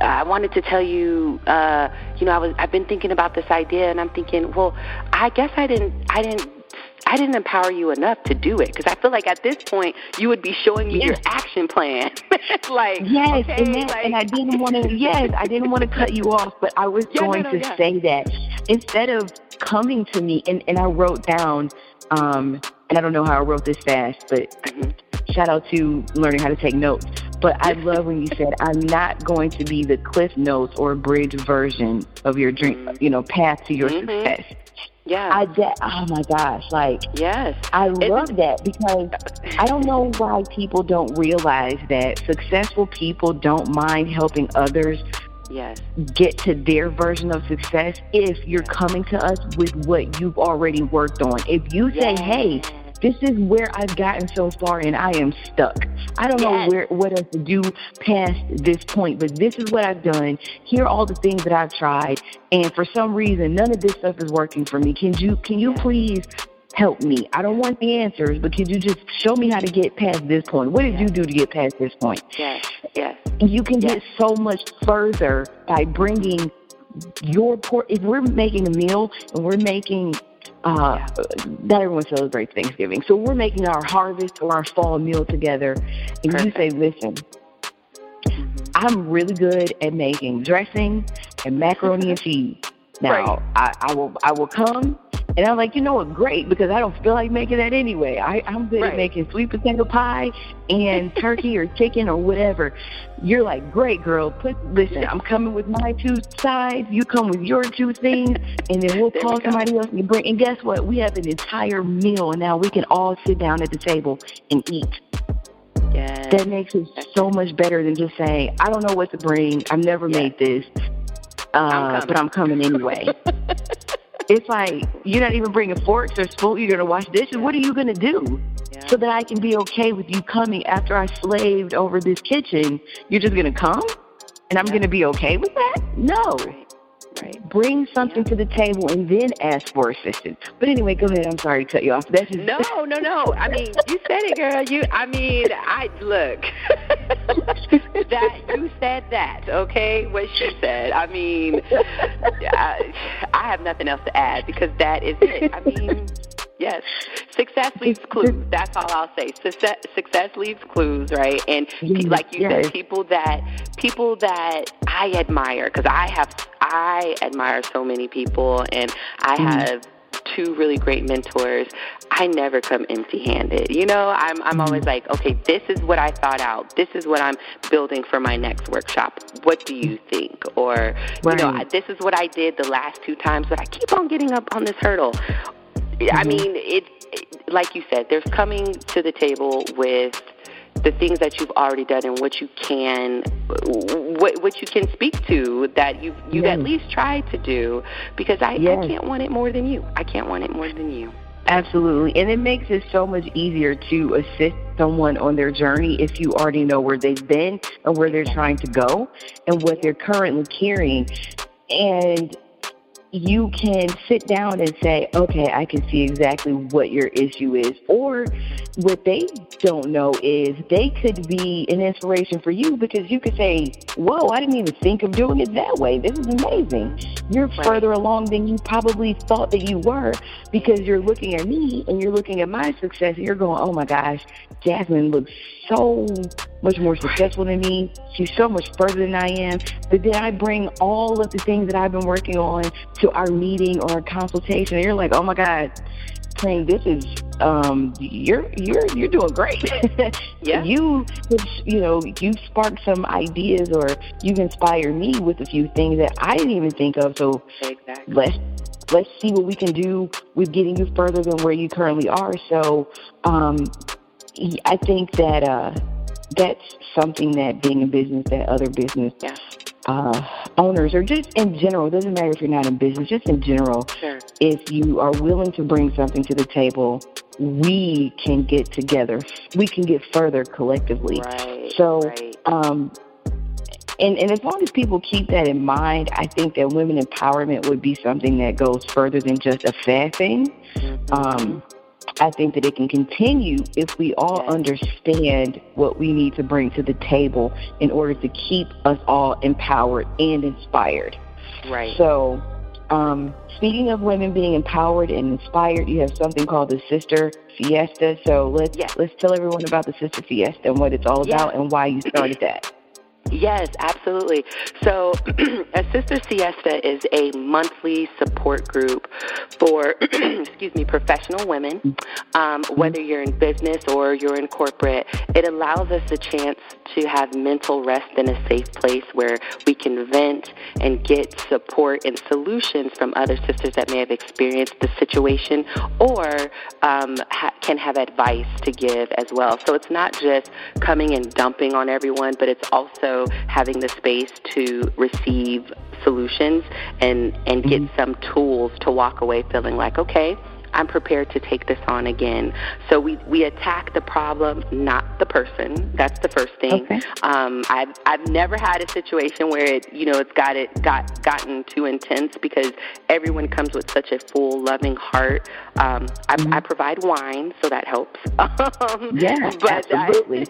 [SPEAKER 2] I wanted to tell you, I've been thinking about this idea, and I'm thinking, well, I guess I didn't empower you enough to do it, because I feel like at this point you would be showing me your action plan. Like,
[SPEAKER 1] yes,
[SPEAKER 2] okay,
[SPEAKER 1] and I didn't want to. Yes, I didn't want to cut you off, but I was going to say that instead of coming to me, and I wrote down, and I don't know how I wrote this fast, but shout out to learning how to take notes. But I love when you said, I'm not going to be the Cliff Notes or bridge version of your dream, path to your success.
[SPEAKER 2] Yeah.
[SPEAKER 1] Oh my gosh. Like,
[SPEAKER 2] yes.
[SPEAKER 1] I love that, because I don't know why people don't realize that successful people don't mind helping others get to their version of success if you're coming to us with what you've already worked on. If you say, hey, this is where I've gotten so far and I am stuck. I don't know what else to do past this point, but this is what I've done. Here are all the things that I've tried, and for some reason, none of this stuff is working for me. Can you please help me? I don't want the answers, but can you just show me how to get past this point? What did you do to get past this point?
[SPEAKER 2] Yes.
[SPEAKER 1] You can get so much further by bringing your if we're making a meal and we're making not everyone celebrates Thanksgiving, so we're making our harvest or our fall meal together, and you say, listen, I'm really good at making dressing and macaroni and cheese. Now, I will come, and I'm like, you know what, great, because I don't feel like making that anyway. I'm good at making sweet potato pie and turkey or chicken or whatever. You're like, great, girl. Listen, I'm coming with my two sides. You come with your two things, and then we'll call somebody else and bring. And guess what? We have an entire meal, and now we can all sit down at the table and eat.
[SPEAKER 2] Yes.
[SPEAKER 1] That makes it so much better than just saying, I don't know what to bring. I've never made this, but I'm coming anyway. It's like, you're not even bringing forks or spoons. You're going to wash dishes. What are you going to do so that I can be okay with you coming after I slaved over this kitchen? You're just going to come and I'm going to be okay with that? No. Right. Bring something to the table and then ask for assistance. But anyway, go ahead. I'm sorry to cut you off. That's just...
[SPEAKER 2] No. I mean, you said it, girl. Look. You said that, okay? What she said. I mean, I have nothing else to add, because that is it. I mean, yes. Success leaves clues. That's all I'll say. Success leaves clues, right? And like you said, people that I admire, because I admire so many people, and I have two really great mentors. I never come empty-handed. I'm always like, okay, this is what I thought out. This is what I'm building for my next workshop. What do you think? Or, this is what I did the last 2 times, but I keep on getting up on this hurdle. I mean, it like you said, there's coming to the table with the things that you've already done and what you can speak to, that you've at least tried to do, because I can't want it more than you. I can't want it more than you.
[SPEAKER 1] Absolutely. And it makes it so much easier to assist someone on their journey if you already know where they've been and where they're trying to go and what they're currently carrying. And you can sit down and say, okay, I can see exactly what your issue is. Or what they don't know is they could be an inspiration for you, because you could say, whoa, I didn't even think of doing it that way. This is amazing. You're further along than you probably thought that you were, because you're looking at me and you're looking at my success and you're going, oh my gosh, Jasmine looks so much more successful than me. She's so much further than I am. But then I bring all of the things that I've been working on to our meeting or our consultation, and you're like, oh my God, Plain, this is you're doing great. You sparked some ideas, or you've inspired me with a few things that I didn't even think of. So let's see what we can do with getting you further than where you currently are. So I think that that's something that being in business, that other business owners, or just in general, doesn't matter if you're not in business, just in general, if you are willing to bring something to the table, we can get together. We can get further collectively. And as long as people keep that in mind, I think that women empowerment would be something that goes further than just a fad thing. I think that it can continue if we all understand what we need to bring to the table in order to keep us all empowered and inspired.
[SPEAKER 2] Right.
[SPEAKER 1] So, speaking of women being empowered and inspired, you have something called the Sister Fiesta. So let's tell everyone about the Sister Fiesta and what it's all about and why you started that.
[SPEAKER 2] Yes, absolutely. So a Sister Siesta is a monthly support group for, professional women, whether you're in business or you're in corporate. It allows us a chance to have mental rest in a safe place where we can vent and get support and solutions from other sisters that may have experienced the situation or can have advice to give as well. So it's not just coming and dumping on everyone, but it's also having the space to receive solutions and get some tools to walk away feeling like, okay, I'm prepared to take this on again. So we attack the problem, not the person. That's the first thing. Okay. I've never had a situation where it's gotten too intense because everyone comes with such a full, loving heart. I provide wine, so that helps.
[SPEAKER 1] Absolutely.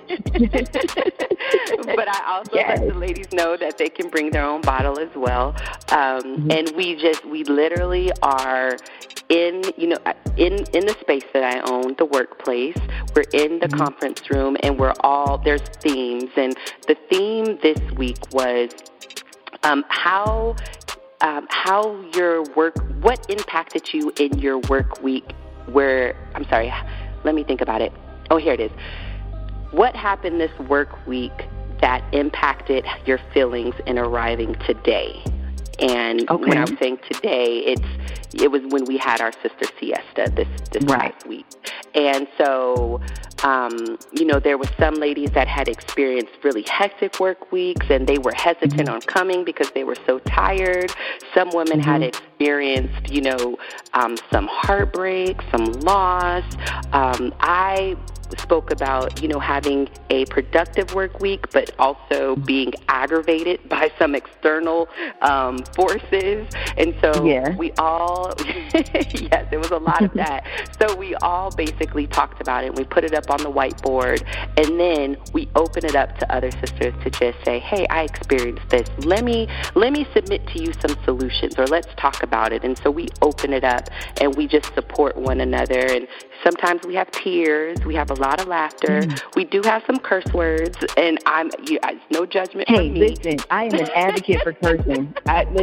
[SPEAKER 2] But I also let the ladies know that they can bring their own bottle as well. And we literally are in the space that I own, the workplace. We're in the conference room, and there's themes. And the theme this week was how your work, what impacted you in your work week let me think about it. Oh, here it is. What happened this work week that impacted your feelings in arriving today? And when I'm saying today, it was when we had our Sister Siesta this last week. And so, there were some ladies that had experienced really hectic work weeks, and they were hesitant on coming because they were so tired. Some women had experienced, some heartbreak, some loss. I spoke about, having a productive work week, but also being aggravated by some external forces. And so we all, there was a lot of that. So we all basically talked about it. We put it up on the whiteboard, and then we open it up to other sisters to just say, hey, I experienced this. Let me submit to you some solutions, or let's talk about it. And so we open it up, and we just support one another. And sometimes we have tears. We have a lot of laughter. We do have some curse words, and it's no judgment from me.
[SPEAKER 1] Hey, listen, I am an advocate for cursing.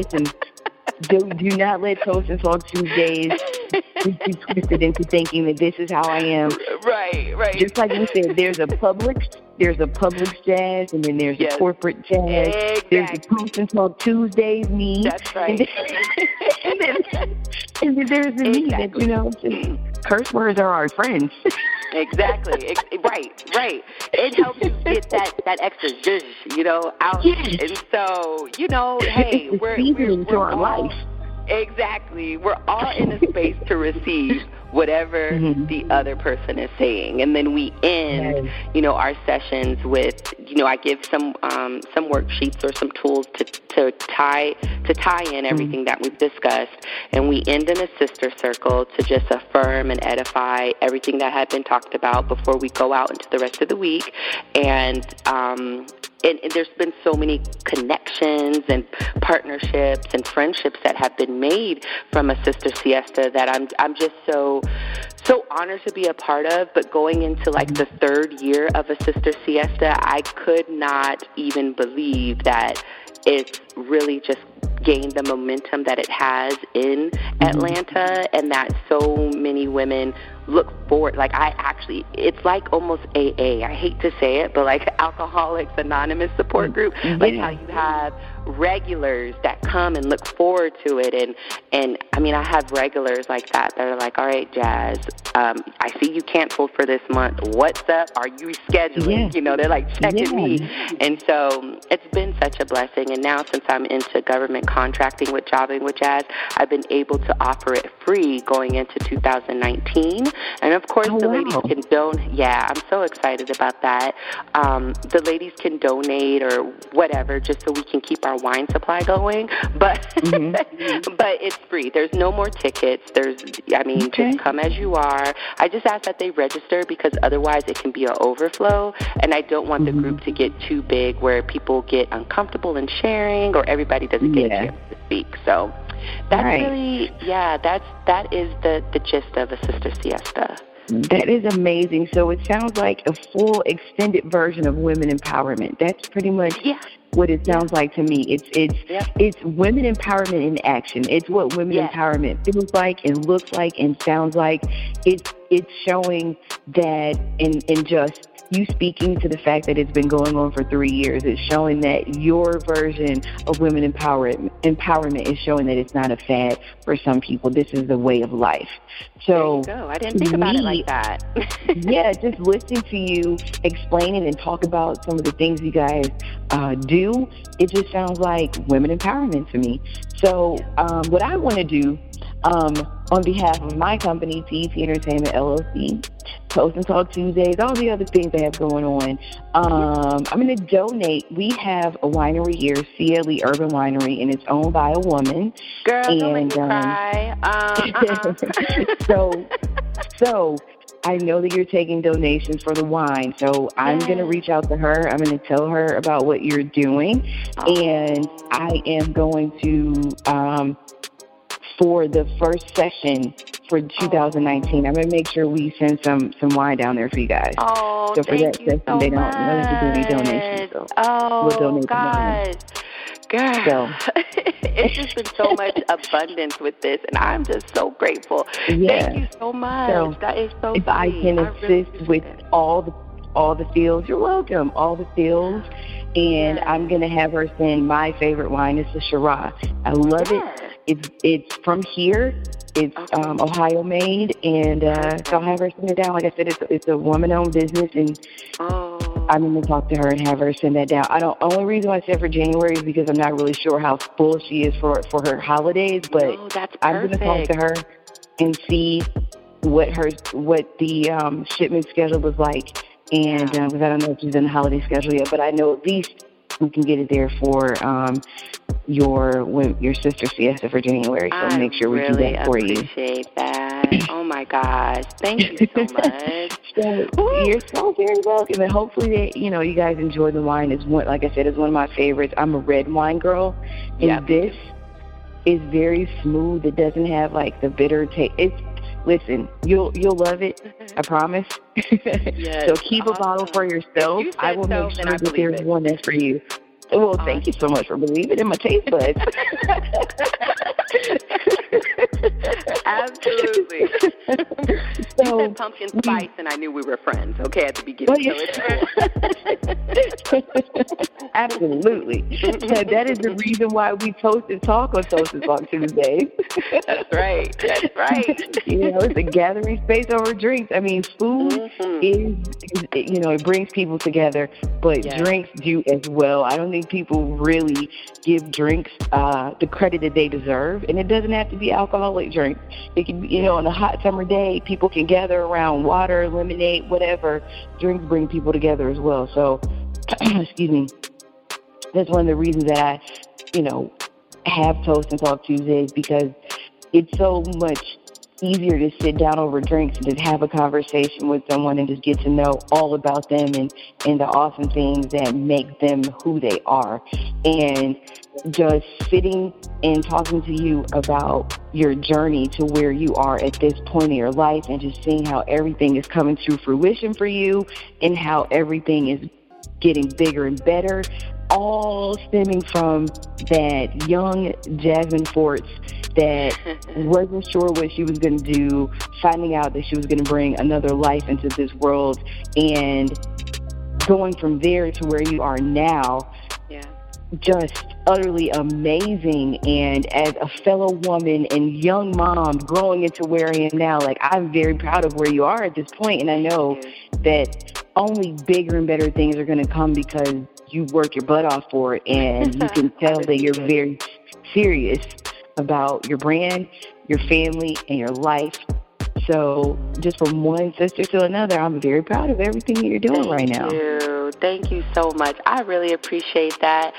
[SPEAKER 1] Do not let Toast and Talk Tuesdays be twisted into thinking that this is how I am.
[SPEAKER 2] Right.
[SPEAKER 1] Just like you said, there's a Publix jazz, and then there's a corporate jazz.
[SPEAKER 2] Exactly.
[SPEAKER 1] There's a Toast and Talk Tuesdays me.
[SPEAKER 2] That's right.
[SPEAKER 1] And then there's the me that, just curse words are our friends.
[SPEAKER 2] Exactly. Right. It helps you get that extra zhuzh, out. Yes. And so, hey, we're
[SPEAKER 1] to our life.
[SPEAKER 2] Exactly. We're all in a space to receive whatever the other person is saying. And then we end, our sessions with, I give some worksheets or some tools to tie in everything that we've discussed. And we end in a sister circle to just affirm and edify everything that had been talked about before we go out into the rest of the week. And there's been so many connections and partnerships and friendships that have been made from a Sister Siesta that I'm just so honored to be a part of. But going into like the third year of a Sister Siesta, I could not even believe that it's really just gained the momentum that it has in Atlanta, and that so many women look forward. Like it's like almost AA. I hate to say it, but like Alcoholics Anonymous support group, like how you have regulars that come and look forward to it. And I mean, I have regulars like that are like, all right, Jazz, I see you canceled for this month. What's up? Are you scheduling? They're like checking me. And so it's been such a blessing. And now since I'm into government contracting with Jobbing with Jazz, I've been able to offer it free going into 2019. And of course, the ladies can donate. Yeah, I'm so excited about that. The ladies can donate or whatever, just so we can keep our wine supply going, but but it's free. There's no more tickets. Just come as you are. I just ask that they register because otherwise it can be an overflow, and I don't want the group to get too big where people get uncomfortable in sharing or everybody doesn't get a chance to speak. So that's really, that is the gist of a Sister Siesta.
[SPEAKER 1] That is amazing. So it sounds like a full extended version of women empowerment. That's pretty much what it sounds like to me. It's women empowerment in action. It's what women empowerment feels like and looks like and sounds like. It's showing that in just you speaking to the fact that it's been going on for 3 years. It's showing that your version of women empowerment is showing that it's not a fad for some people. This is the way of life. So
[SPEAKER 2] there you go. I didn't think about it like that.
[SPEAKER 1] Just listening to you explaining and talk about some of the things you guys do, it just sounds like women empowerment to me. So what I want to do on behalf of my company, TET Entertainment LLC, Toast and Talk Tuesdays, all the other things they have going on, I'm going to donate. We have a winery here, CLE Urban Winery, and it's owned by a woman.
[SPEAKER 2] Girl, don't make me cry.
[SPEAKER 1] So I know that you're taking donations for the wine, so I'm going to reach out to her. I'm going to tell her about what you're doing, and I am going to, for the first session for 2019, I'm going to make sure we send some wine down there for you guys.
[SPEAKER 2] Oh,
[SPEAKER 1] so for
[SPEAKER 2] thank
[SPEAKER 1] that
[SPEAKER 2] you
[SPEAKER 1] session,
[SPEAKER 2] so
[SPEAKER 1] they don't
[SPEAKER 2] much.
[SPEAKER 1] have to do any donations. So
[SPEAKER 2] we'll
[SPEAKER 1] donate
[SPEAKER 2] God. Girl, it's just been so much abundance with this, and I'm just so grateful. Thank you so much. So that is so
[SPEAKER 1] if
[SPEAKER 2] sweet.
[SPEAKER 1] I can assist with all the fields, you're welcome. All the fields, and I'm going to have her send my favorite wine. It's the Shiraz. I love it. It's from here. It's Ohio made, and so I'll have her send it down. Like I said, it's a woman-owned business, and I'm going to talk to her and have her send that down. Only reason why I said for January is because I'm not really sure how full she is for her holidays, but I'm going to talk to her and see what the shipment schedule was like, and because I don't know if she's in the holiday schedule yet, but I know at least we can get it there for your Sister Siesta for January. So make sure we do that for you.
[SPEAKER 2] I appreciate that. Oh my gosh, thank you so much.
[SPEAKER 1] You're so very welcome, and hopefully you guys enjoy the wine. Like I said, it's one of my favorites. I'm a red wine girl, and this is very smooth. It doesn't have like the bitter taste. Listen, you'll love it. I promise. So keep a bottle for yourself. I will make sure that there's one that's for you. Well, thank you so much for believing in my taste buds.
[SPEAKER 2] Absolutely. You said pumpkin spice, and I knew we were friends, at the beginning.
[SPEAKER 1] Absolutely. That is the reason why we toast and talk on Toast and Talk Tuesdays.
[SPEAKER 2] That's right.
[SPEAKER 1] It's a gathering space over drinks. I mean, food is it brings people together, but drinks do as well. I don't think people really give drinks the credit that they deserve, and it doesn't have to be alcoholic drinks. It can be, on a hot summer day, people can gather around water, lemonade, whatever. Drinks bring people together as well. So, excuse me. That's one of the reasons that I, have Toast and Talk Tuesdays, because it's so much easier to sit down over drinks and just have a conversation with someone and just get to know all about them and the awesome things that make them who they are. And just sitting and talking to you about your journey to where you are at this point in your life, and just seeing how everything is coming to fruition for you and how everything is getting bigger and better, all stemming from that young Jasmine Forts that wasn't sure what she was going to do, finding out that she was going to bring another life into this world, and going from there to where you are now. Just utterly amazing. And as a fellow woman and young mom growing into where I am now, I'm very proud of where you are at this point, and I know that only bigger and better things are going to come because you work your butt off for it, and you can tell that you're very serious about your brand, your family, and your life. So just from one sister to another, I'm very proud of everything that you're doing right now.
[SPEAKER 2] Thank you so much. I really appreciate that.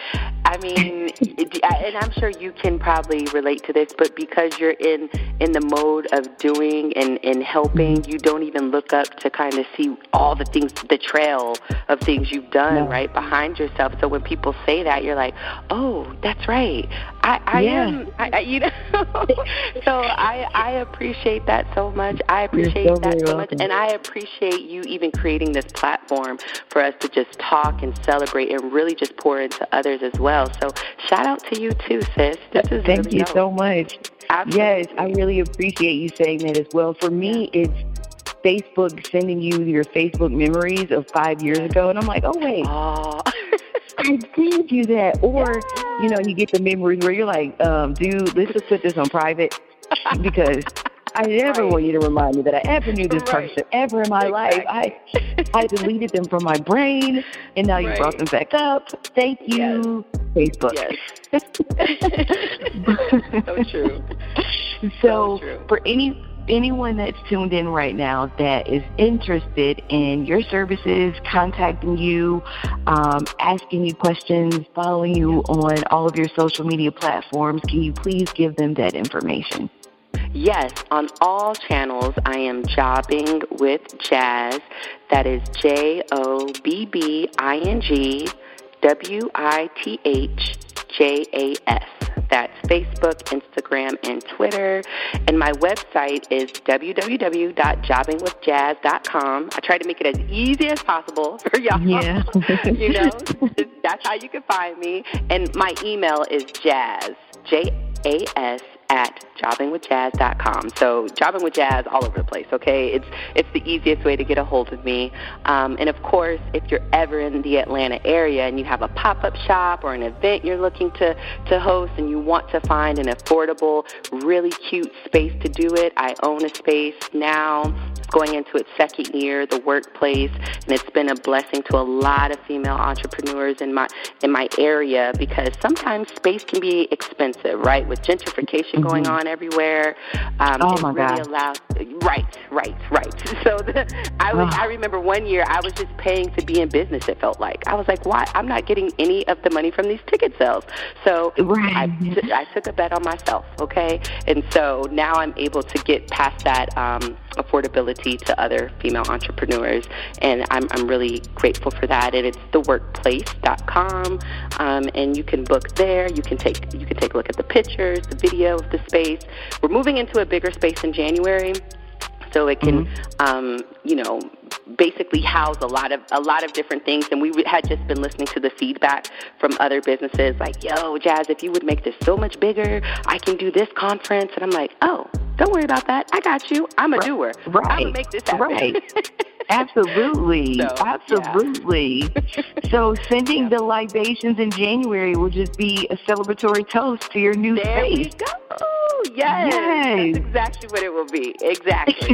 [SPEAKER 2] I mean, and I'm sure you can probably relate to this, but because you're in the mode of doing and helping, you don't even look up to kind of see all the things, the trail of things you've done right behind yourself. So when people say that, you're like, oh, that's right. I am, you know. So I appreciate that so much. I appreciate that so much, and I appreciate you even creating this platform for us to just talk and celebrate and really just pour into others as well. So shout out to you too, sis.
[SPEAKER 1] Thank you so much. Absolutely. Yes, I really appreciate you saying that as well. For me, it's Facebook sending you your Facebook memories of 5 years ago, and I'm like, oh, wait. I did do that. Or, you know, you get the memories where you're like, dude, let's just put this on private because I never want you to remind me that I ever knew this person ever in my life. I deleted them from my brain, and now you brought them back up. Thank you, Facebook.
[SPEAKER 2] Yes. So true.
[SPEAKER 1] So true. For anyone that's tuned in right now that is interested in your services, contacting you, asking you questions, following you on all of your social media platforms, can you please give them that information?
[SPEAKER 2] Yes, on all channels, I am Jobbing with Jazz. That is JOBBINGWITHJAS. That's Facebook, Instagram, and Twitter. And my website is www.jobbingwithjazz.com. I try to make it as easy as possible for y'all.
[SPEAKER 1] Yeah.
[SPEAKER 2] You know, that's how you can find me. And my email is jazz, JAS, at jobbingwithjazz.com. So Jobbing with Jazz all over the place, okay? It's the easiest way to get a hold of me. And of course, if you're ever in the Atlanta area and you have a pop-up shop or an event you're looking to host and you want to find an affordable, really cute space to do it, I own a space now. It's going into its second year, The Workplace, and it's been a blessing to a lot of female entrepreneurs in my area because sometimes space can be expensive, right? With gentrification going on everywhere.
[SPEAKER 1] Oh my God.
[SPEAKER 2] Right. So I remember one year I was just paying to be in business, it felt like. I was like, why? I'm not getting any of the money from these ticket sales. So I took a bet on myself, okay? And so now I'm able to get past that affordability to other female entrepreneurs, and I'm really grateful for that. And it's theworkplace.com, and you can book there. You can take a look at the pictures, the video of the space. We're moving into a bigger space in January, so it can, basically house a lot of different things. And we had just been listening to the feedback from other businesses, like, "Yo, Jazz, if you would make this so much bigger, I can do this conference." And I'm like, "Oh, don't worry about that. I got you. I'm a doer.
[SPEAKER 1] Right.
[SPEAKER 2] I'm gonna make this happen."
[SPEAKER 1] Right. Absolutely. Absolutely. Yeah. So sending the libations in January will just be a celebratory toast to your new space.
[SPEAKER 2] There we go. Yes. That's exactly what it will be. Exactly.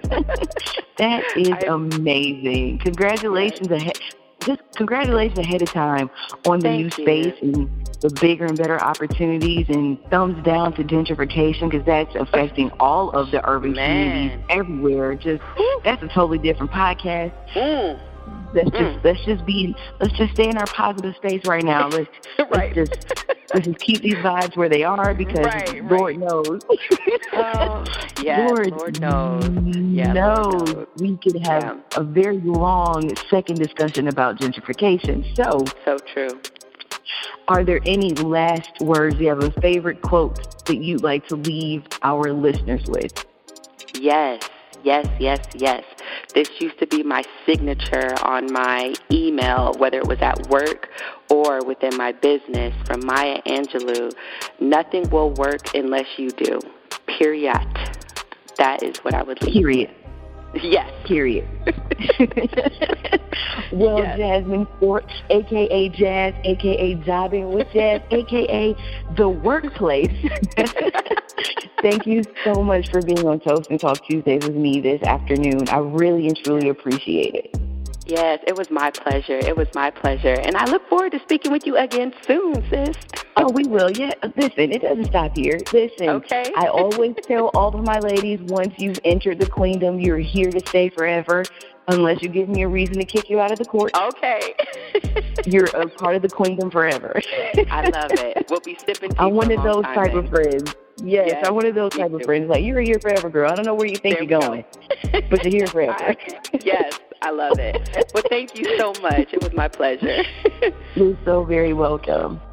[SPEAKER 1] That is amazing. Congratulations congratulations ahead of time on the new space and the bigger and better opportunities, and thumbs down to gentrification because that's affecting all of the urban communities everywhere. That's a totally different podcast. Let's just stay in our positive space right now. Let's just keep these vibes where they are because Lord knows.
[SPEAKER 2] Lord knows. Yeah,
[SPEAKER 1] knows we could have a very long second discussion about gentrification. So
[SPEAKER 2] true.
[SPEAKER 1] Are there any last words? Do you have a favorite quote that you'd like to leave our listeners with?
[SPEAKER 2] Yes. This used to be my signature on my email, whether it was at work or within my business, from Maya Angelou. Nothing will work unless you do. Period. That is what I would leave.
[SPEAKER 1] Period.
[SPEAKER 2] Yes.
[SPEAKER 1] Period. Well, Jasmine Forts, a.k.a. Jazz, a.k.a. Jobbing with Jazz, a.k.a. The Workplace. Thank you so much for being on Toast and Talk Tuesdays with me this afternoon. I really and truly appreciate it.
[SPEAKER 2] Yes, it was my pleasure. And I look forward to speaking with you again soon, sis.
[SPEAKER 1] Oh, we will. Yeah. Listen, it doesn't stop here. Listen,
[SPEAKER 2] okay.
[SPEAKER 1] I always tell all of my ladies, once you've entered the queendom, you're here to stay forever. Unless you give me a reason to kick you out of the court.
[SPEAKER 2] Okay.
[SPEAKER 1] You're a part of the queendom forever.
[SPEAKER 2] I love it. We'll be sipping tea.
[SPEAKER 1] I'm one of those type of friends. Yes, I'm one of those type
[SPEAKER 2] too.
[SPEAKER 1] of friends. Like, you're here forever, girl. I don't know where you think you're going, but you're here forever.
[SPEAKER 2] Yes, I love it. Well, thank you so much. It was my pleasure.
[SPEAKER 1] You're so very welcome.